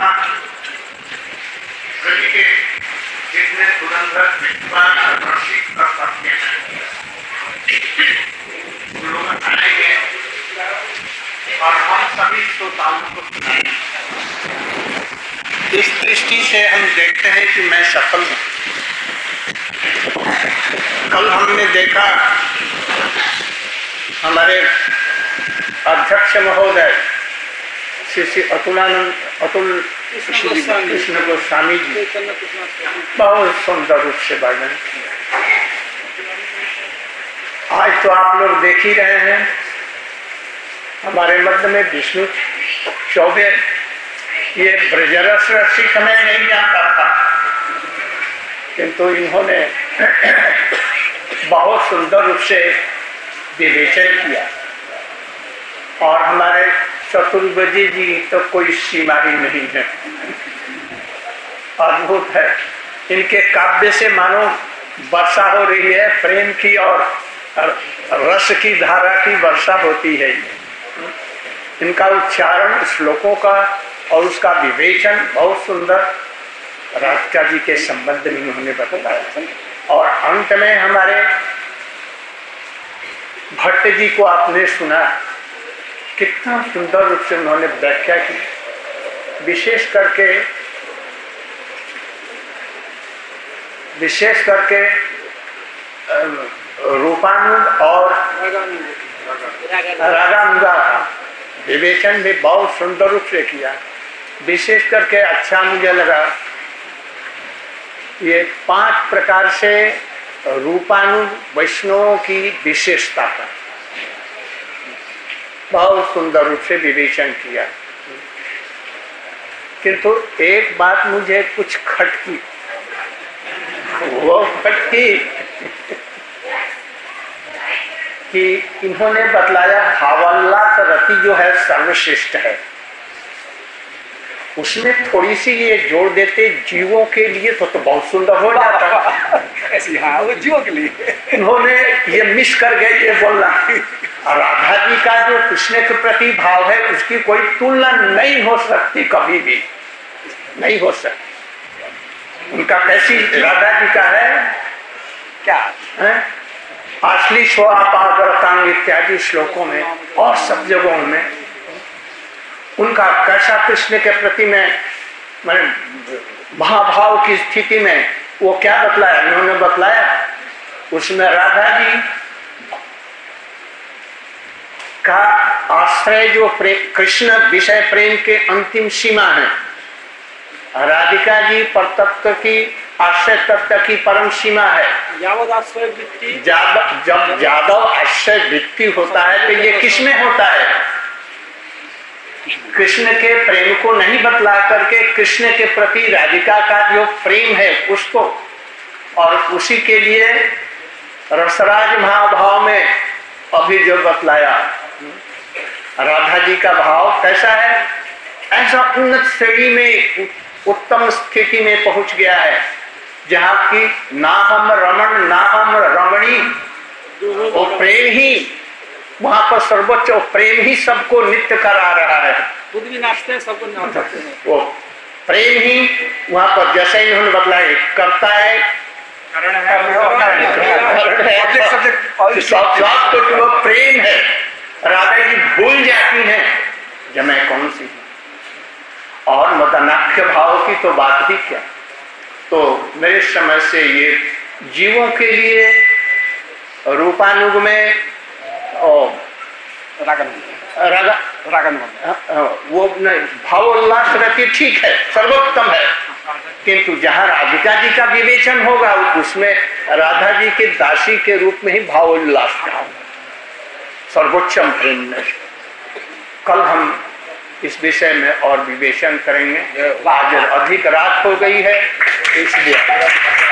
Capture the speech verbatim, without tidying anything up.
था के जितने धुरंधर विद्वान रसिक कर सकते हैं उन लोग आएंगे और हम सभी श्रोताओं को सुनाएंगे। इस दृष्टि से हम देखते हैं कि मैं सफल हूँ। कल हमने देखा हमारे अध्यक्ष महोदय श्री श्री अतुलानंद अतुल कृष्ण गोस्वामी जी बहुत सुंदर रूप से वर्णन। आज तो आप लोग देख ही रहे हैं हमारे मध्य में विष्णु चौबे, ये ब्रजरस रसिक हमें नहीं जानता था, किंतु इन्होंने बहुत सुंदर रूप से विवेचन किया। और हमारे चतुर्वेदी जी तो कोई सीमा ही नहीं है, अद्भुत है। इनके काव्य से मानो वर्षा हो रही है, प्रेम की और रस की धारा की वर्षा होती है। इनका उच्चारण श्लोकों का और उसका विवेचन बहुत सुंदर राधिका जी के संबंध में उन्होंने बताया। और अंत में हमारे भट्ट जी को आपने सुना, कितना सुंदर रूप से उन्होंने व्याख्या की। विशेष करके विशेष करके रूपानुग और रागानुगा का विवेचन भी बहुत सुंदर रूप से किया। विशेष करके अच्छा मुझे लगा ये पांच प्रकार से रूपानुग वैष्णवों की विशेषता का बहुत सुंदर रूप से विवेचन किया। किंतु एक बात मुझे कुछ खटकी, वो खटकी कि इन्होंने बतलाया भावाल्लास रति जो है सर्वश्रेष्ठ है, उसमें थोड़ी सी ये जोड़ देते जीवों के लिए तो, तो बहुत सुंदर हो जाता। ऐसी हाँ वो जीवों के लिए इन्होंने ये मिस कर गए ये बोलना। और राधा जी का जो कृष्ण के प्रति भाव है उसकी कोई तुलना नहीं हो सकती, कभी भी नहीं हो सकती। उनका कैसी राधा जी का है क्या है? असली स्वापागरतांग इत्यादि श्लोकों में और सब जगहों में उनका कैसा कृष्ण के प्रति में मैंने महाभाव की स्थिति में वो क्या बतलाया, उन्होंने बतलाया उसमें राधा जी का आश्रय जो कृष्ण विषय प्रेम के अंतिम सीमा है, राधिका जी परतत्व की आश्रय तत्व की परम सीमा है। यावद आश्रय वृत्ति जब ज्यादा आश्रय वृत्ति होता है तो ये किसमें होता है? कृष्ण के प्रेम को नहीं बतला करके कृष्ण के प्रति राधिका का जो प्रेम है उसको, और उसी के लिए रसराज महाभाव में अभी जो बतलाया राधा जी का भाव कैसा है, ऐसा उन्नत श्रेणी में उत्तम स्थिति में पहुंच गया है जहाँ की ना हम रमण ना हम रमणी, वो प्रेम ही वहाँ पर सर्वोच्च प्रेम ही सबको नित्य करा रहा है। खुद भी नाचते हैं, सबको नाचते हैं। वो प्रेम ही वहाँ पर जैसे ही उन्होंने बतलाया करता है, कारण है, वो प्रेम है। राधा जी भूल जाती हैं जब मैं कौन सी हूँ। और मदनाख्य भाव की तो बात ही क्या। तो मेरे समय से ये जीवों के लिए रूपानुग में और रागा रागन वो भावोल्लास रहती ठीक है, सर्वोत्तम है, किंतु जहाँ राधिका जी का विवेचन होगा उसमें राधा जी के दासी के रूप में ही भावोल्लास का होगा, सर्वोच्चम प्रेम में। कल हम इस विषय में और विवेचन करेंगे। आज अधिक रात हो गई है इसलिए